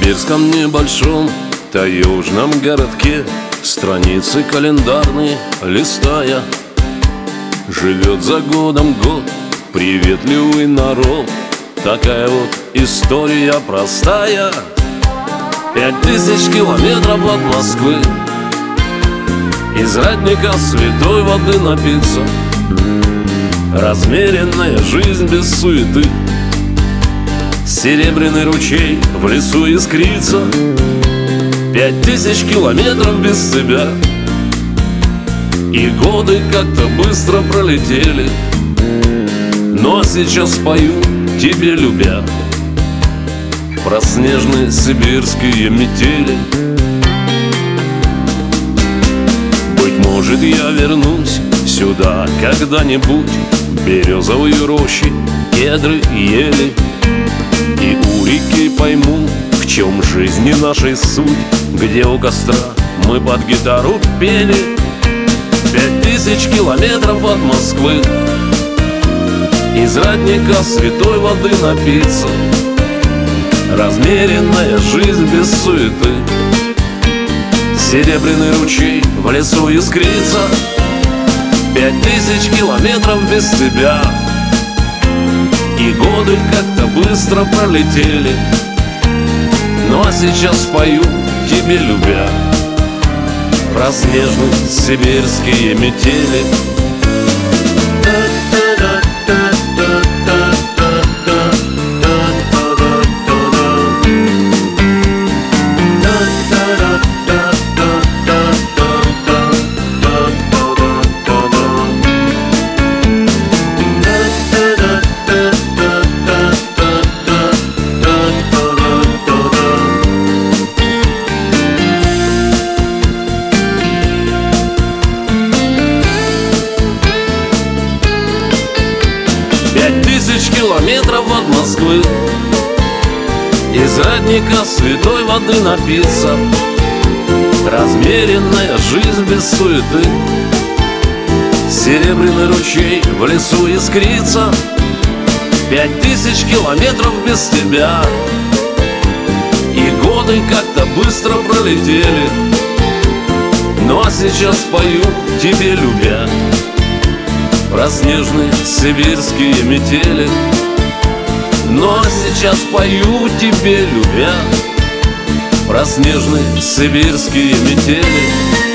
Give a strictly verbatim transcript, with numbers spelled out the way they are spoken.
сибирском небольшом таежном городке страницы календарные листая, живет за годом год приветливый народ. Такая вот история простая. Пять тысяч километров от Москвы, из родника святой воды напиться. Размеренная жизнь без суеты, серебряный ручей в лесу искрится. Пять тысяч километров без тебя, и годы как-то быстро пролетели. Но сейчас пою тебе, любя, про снежные сибирские метели. Быть может, я вернусь сюда когда-нибудь. Березовые рощи, кедры, ели, и у реки пойму, в чем жизни нашей суть. Где у костра мы под гитару пели. Пять тысяч километров от Москвы, из родника святой воды напиться. Размеренная жизнь без суеты, серебряный ручей в лесу искрится. Пять тысяч километров без тебя, и годы как-то быстро пролетели. Ну а сейчас пою тебе, любя, про снежные сибирские метели. Пять тысяч километров от Москвы, из родника святой воды напиться. Размеренная жизнь без суеты, серебряный ручей в лесу искрится. Пять тысяч километров без тебя, и годы как-то быстро пролетели. Ну а сейчас пою тебе, любя, про снежные сибирские метели. Но сейчас пою тебе, любя, про снежные сибирские метели.